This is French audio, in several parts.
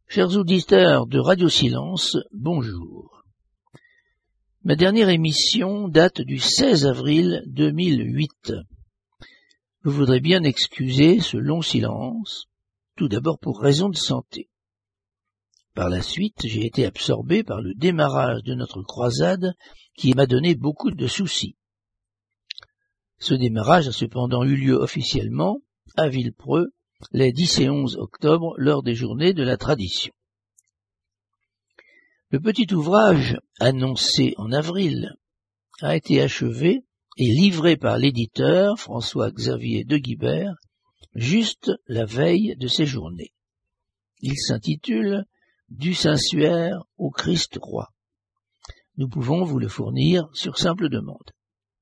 Chers auditeurs de Radio Silence, bonjour. Ma dernière émission date du 16 avril 2008. Je voudrais bien excuser ce long silence, tout d'abord pour raison de santé. Par la suite, j'ai été absorbé par le démarrage de notre croisade qui m'a donné beaucoup de soucis. Ce démarrage a cependant eu lieu officiellement à Villepreux les 10 et 11 octobre lors des journées de la tradition. Le petit ouvrage, annoncé en avril, a été achevé et livré par l'éditeur François-Xavier de Guibert juste la veille de ces journées. Il s'intitule « Du Saint-Suaire au Christ roi ». Nous pouvons vous le fournir sur simple demande.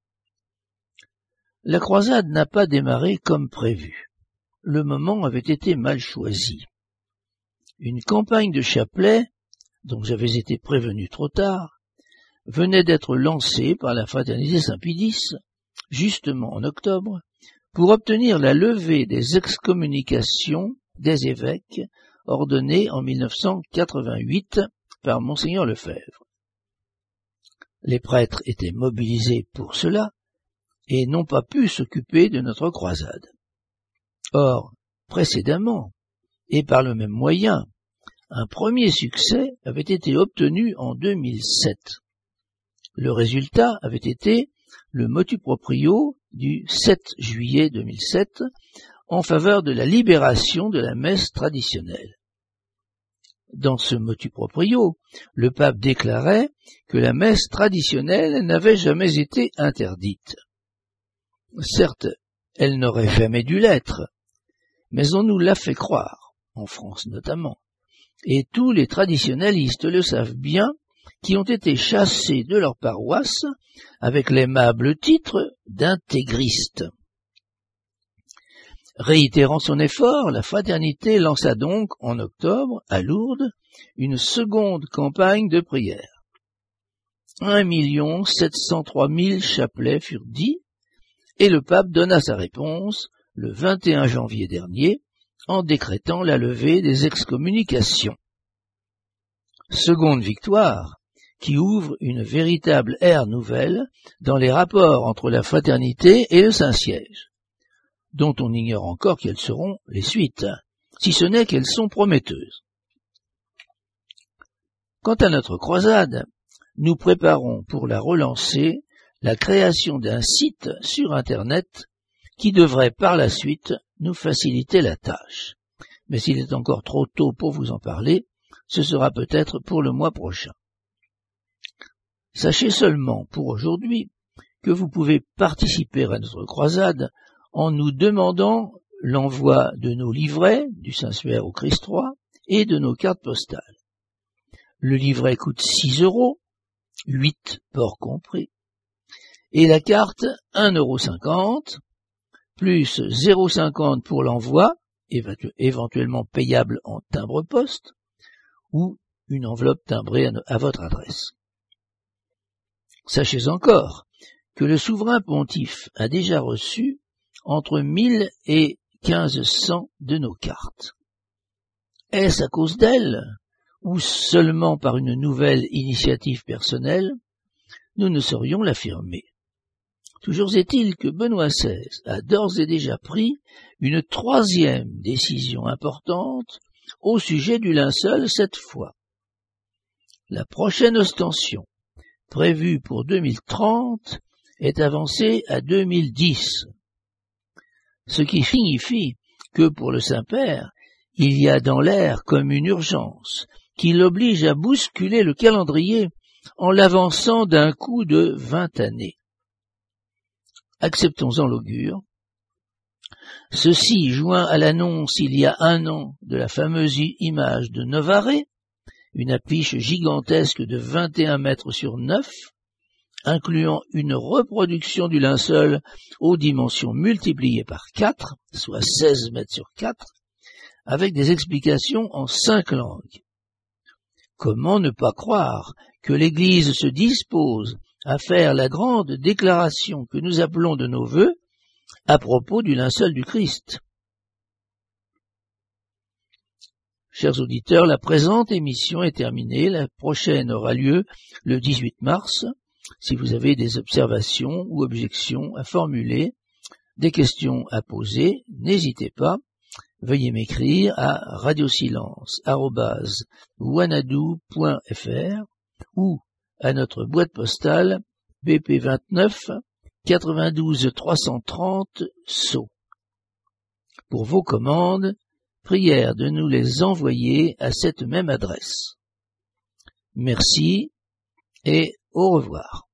La croisade n'a pas démarré comme prévu. Le moment avait été mal choisi. Une campagne de chapelet, dont j'avais été prévenu trop tard, venait d'être lancée par la fraternité Saint-Pie-X, justement en octobre, pour obtenir la levée des excommunications des évêques ordonnées en 1988 par Monseigneur Lefebvre. Les prêtres étaient mobilisés pour cela et n'ont pas pu s'occuper de notre croisade. Or, précédemment, et par le même moyen, un premier succès avait été obtenu en 2007. Le résultat avait été le motu proprio du 7 juillet 2007 en faveur de la libération de la messe traditionnelle. Dans ce motu proprio, le pape déclarait que la messe traditionnelle n'avait jamais été interdite. Certes, elle n'aurait jamais dû l'être, mais on nous l'a fait croire, en France notamment, et tous les traditionnalistes le savent bien, qui ont été chassés de leur paroisse avec l'aimable titre d'intégristes. Réitérant son effort, la fraternité lança donc en octobre, à Lourdes, une seconde campagne de prière. 1 703 000 chapelets furent dits, et le pape donna sa réponse le 21 janvier dernier, en décrétant la levée des excommunications. Seconde victoire, qui ouvre une véritable ère nouvelle dans les rapports entre la fraternité et le Saint-Siège, dont on ignore encore quelles seront les suites, si ce n'est qu'elles sont prometteuses. Quant à notre croisade, nous préparons pour la relancer la création d'un site sur Internet qui devrait par la suite nous faciliter la tâche. Mais s'il est encore trop tôt pour vous en parler, ce sera peut-être pour le mois prochain. Sachez seulement pour aujourd'hui que vous pouvez participer à notre croisade en nous demandant l'envoi de nos livrets du Saint-Suaire au Christ roi et de nos cartes postales. Le livret coûte 6 €, 8 ports compris, et la carte 1,50 €, plus 0,50 € pour l'envoi, éventuellement payable en timbre-poste, ou une enveloppe timbrée à votre adresse. Sachez encore que le souverain pontife a déjà reçu entre 1000 et 1500 de nos cartes. Est-ce à cause d'elle, ou seulement par une nouvelle initiative personnelle? Nous ne saurions l'affirmer. Toujours est-il que Benoît XVI a d'ores et déjà pris une 3e décision importante au sujet du linceul cette fois. La prochaine ostension, prévue pour 2030, est avancée à 2010, ce qui signifie que pour le Saint-Père, il y a dans l'air comme une urgence qui l'oblige à bousculer le calendrier en l'avançant d'un coup de 20 années. Acceptons-en l'augure. Ceci joint à l'annonce il y a 1 an de la fameuse image de Novare, une affiche gigantesque de 21 mètres sur 9, incluant une reproduction du linceul aux dimensions multipliées par 4, soit 16 mètres sur 4, avec des explications en 5 langues. Comment ne pas croire que l'Église se dispose à faire la grande déclaration que nous appelons de nos vœux à propos du linceul du Christ? Chers auditeurs, la présente émission est terminée. La prochaine aura lieu le 18 mars. Si vous avez des observations ou objections à formuler, des questions à poser, n'hésitez pas. Veuillez m'écrire à radiosilence@wanadoo.fr ou à notre boîte postale BP 29 92 330 Sceaux. Pour vos commandes, prière de nous les envoyer à cette même adresse. Merci et au revoir.